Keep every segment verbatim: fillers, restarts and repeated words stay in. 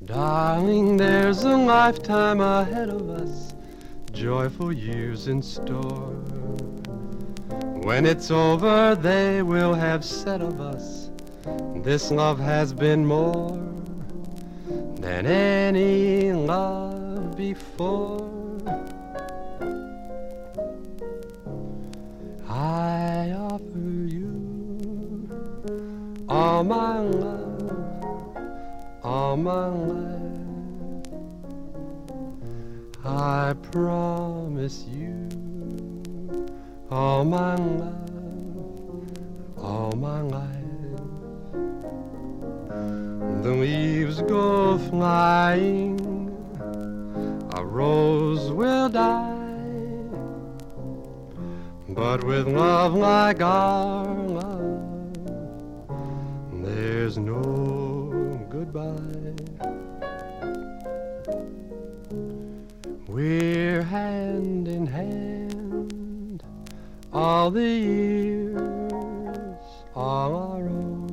Darling, there's a lifetime ahead of us, joyful years in store. When it's over, they will have said of us, this love has been more than any love before. I offer you all my love, all my life. I promise you all my love, all my life. The leaves go flying, a rose will die, but with love like our love, there's no goodbye. We're hand in hand, all the years, all our own.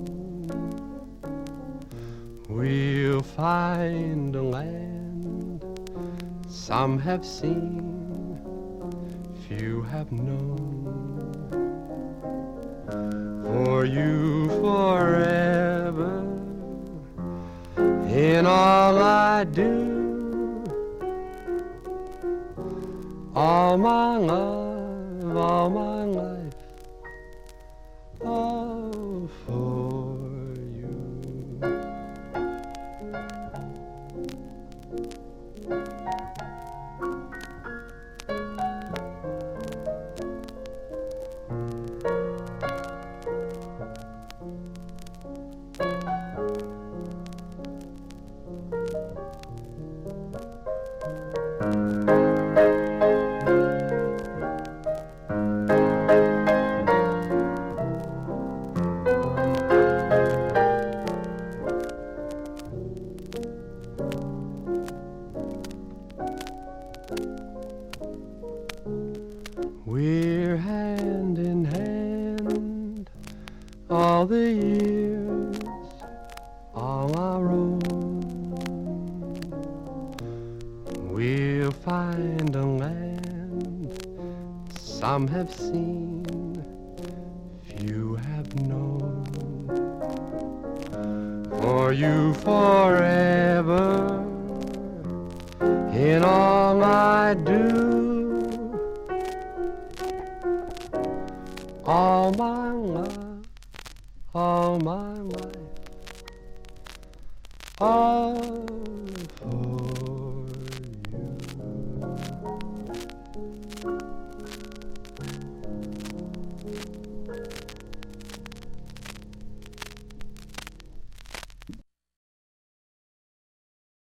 We'll find a land some have seen, few have known. For you forever, in all I do, all my love, all my life, all for you. We're hand in hand, all the years, all our own. We'll find a land some have seen, few have known. For you forever, in all I do, all my love, all my life, all for